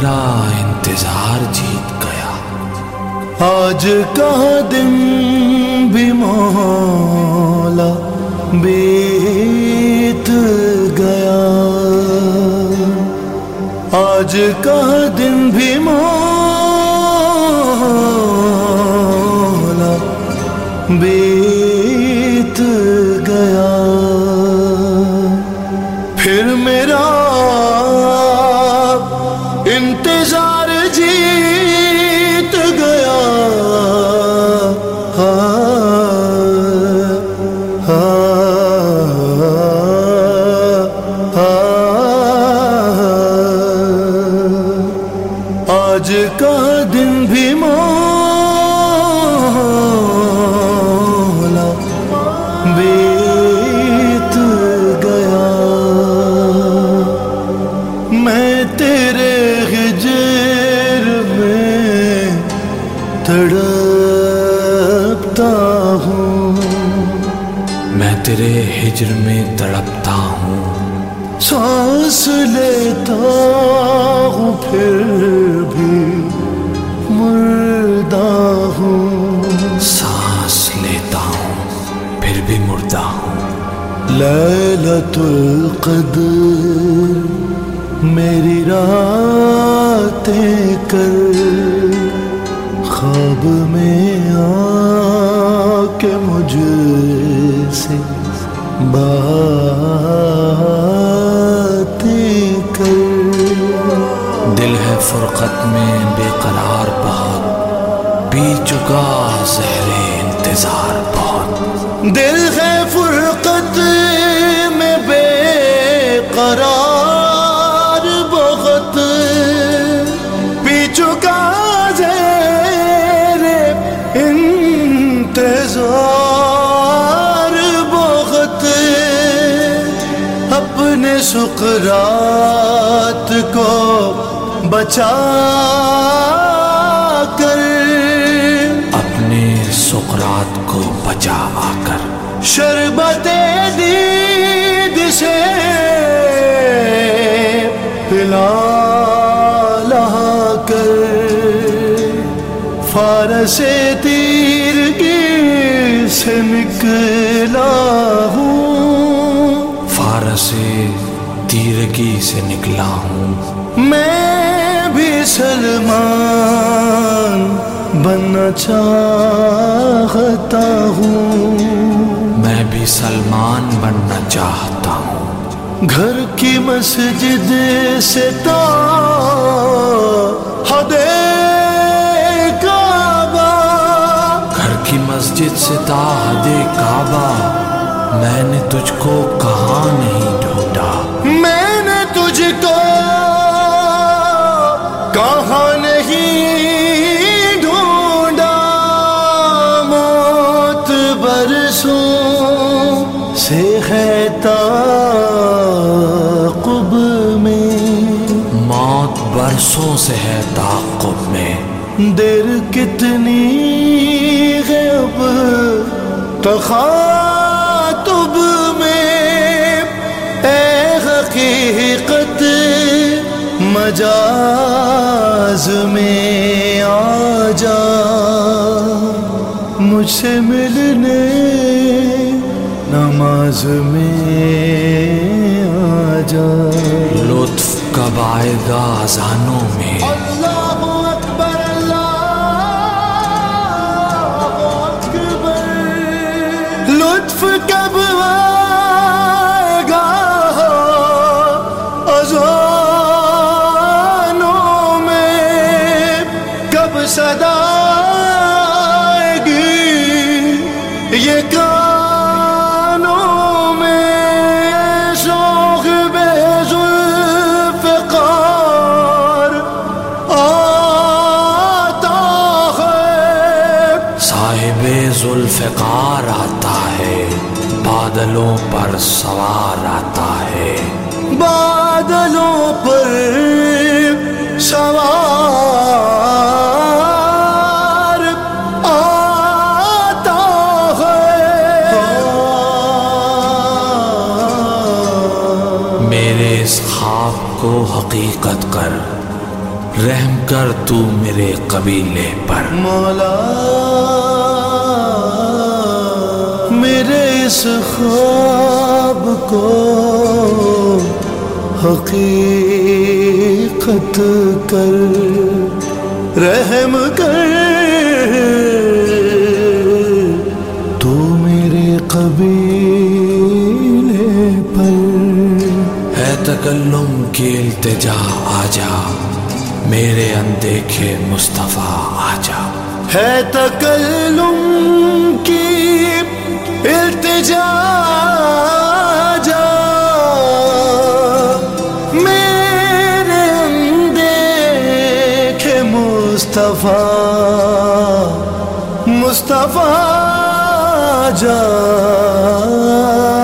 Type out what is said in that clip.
میرا انتظار جیت گیا۔ آج کا دن بھی مولا بیت گیا، آج کا دن بھی مولا بیت گیا، پھر میرا انتظار جیت گیا۔ آج کا دن بھی مولا بیت گیا، میں تیرے ہجر میں تڑپتا ہوں، میں تیرے ہجر میں تڑپتا ہوں، سانس لیتا ہوں پھر بھی مردہ ہوں، سانس لیتا ہوں پھر بھی مردہ ہوں۔ لیلۃ القدر میری راتیں کر، خواب میں آ کے مجھ سے باتیں کر، دل ہے فرقت میں بے قرار بہت، پی چکا زہر انتظار بہت، دل ہے فرقت میں بے قرار بہت، پی چکا زہر انتظار بہت، اپنے سقراط کو بچا کر، اپنے سقراط کو بچا آ کر، شربت دید سے پلا لا کر، فارس تیرگی سے نکلا ہوں، فارس تیرگی سے نکلا ہوں، میں بھی سلمان بننا چاہتا ہوں، میں بھی سلمان بننا چاہتا ہوں، گھر کی مسجد سے تا حد کعبہ، گھر کی مسجد سے تا حد کعبہ، میں نے تجھ کو کہاں نہیں ڈھونڈا، میں نے تجھ کو کہاں نہیں ڈھونڈا، موت برسوں سے ہے تعاقب میں، موت برسوں سے ہے تعاقب میں، دیر کتنی ہے اب تخاطب میں، اے حقیقت مجاز میں آ جا، مجھ سے ملنے نماز میں آ جا، لطف کب آئے گا اذانوں میں، اللہ اکبر اللہ اکبر، لطف کب آئے گا اذانوں میں، کب صدا آئے گی یہ کانوں میں، شوق بے ذوالفقار آتا ہے، صاحب ذوالفقار آتا ہے، بادلوں پر سوار آتا ہے، بادلوں پر سوار آتا ہے، میرے اس خواب کو حقیقت کر، رحم کر تو میرے قبیلے پر مولا میرے اس خواب کو حقیقت کر، رحم کر تو میرے قبیلے پر۔ ہے تکلم کی التجا آجا، میرے اندیکھے مصطفیٰ آجا۔ ہے تکلم کی التجا آجا، میرے اندیکھے مصطفیٰ مصطفیٰ آجا۔